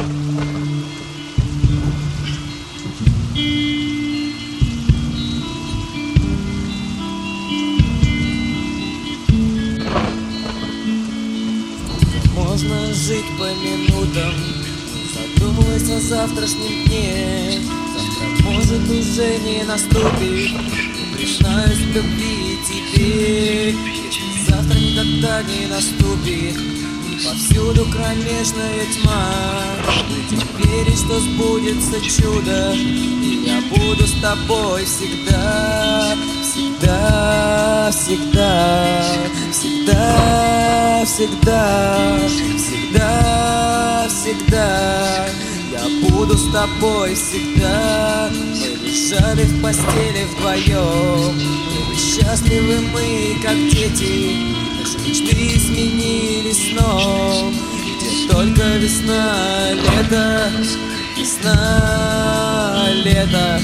Можно жить по минутам, задумываясь о завтрашнем дне. Завтра может уже не наступит, и признаюсь в любви тебе. Если завтра никогда не наступит, и повсюду кромешная тьма, будем верить, что сбудется чудо, и я буду с тобой всегда. Всегда, всегда, всегда, всегда, всегда, всегда. Я буду с тобой всегда. Мы лежали в постели вдвоем, были счастливы мы, как дети. Наши мечты сменились сном, где только весна, лето, весна, лето,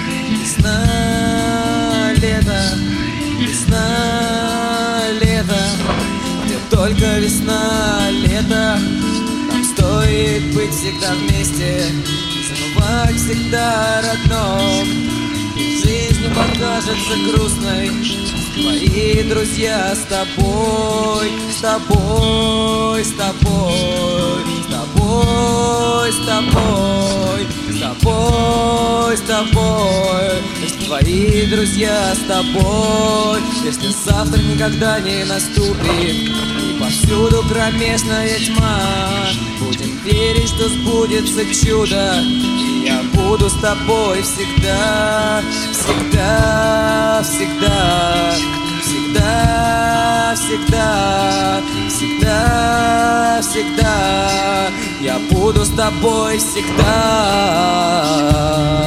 весна, лето, весна, лето, где только весна, лето. Нам стоит быть всегда вместе, не забывать всегда о родном. И жизнь не покажется грустной, твои друзья с тобой, с тобой, с тобой, с тобой, с тобой, с тобой, с тобой. Если твои друзья с тобой, если завтра никогда не наступит, и повсюду кромешная тьма, будем верить, что сбудется чудо, и я буду с тобой всегда. Всегда, всегда, всегда, всегда, всегда, всегда. Я буду с тобой всегда.